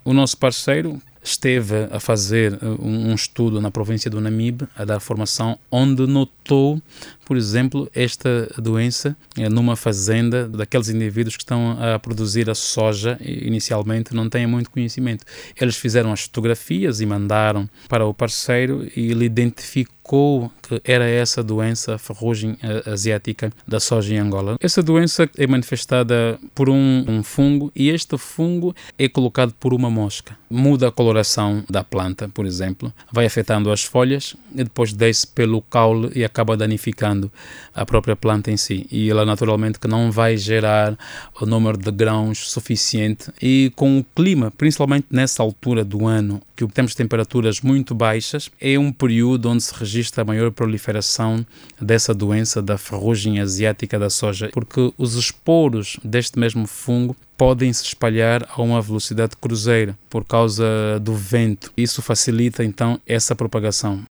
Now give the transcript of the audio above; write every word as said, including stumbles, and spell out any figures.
O nosso parceiro esteve a fazer um estudo na província do Namibe, a dar formação, onde notou, por exemplo, esta doença numa fazenda daqueles indivíduos que estão a produzir a soja e inicialmente não têm muito conhecimento. Eles fizeram as fotografias e mandaram para o parceiro e ele identificou que era essa doença, a ferrugem asiática da soja em Angola. Essa doença é manifestada por um, um fungo e este fungo é colocado por uma mosca. Muda a coloração da planta, por exemplo, vai afetando as folhas e depois desce pelo caule e acaba danificando a própria planta em si. E ela naturalmente que não vai gerar o número de grãos suficiente e com o clima, principalmente nessa altura do ano, que temos temperaturas muito baixas, é um período onde se registra a maior proliferação dessa doença da ferrugem asiática da soja, porque os esporos deste mesmo fungo podem se espalhar a uma velocidade cruzeira por causa do vento. Isso facilita então essa propagação.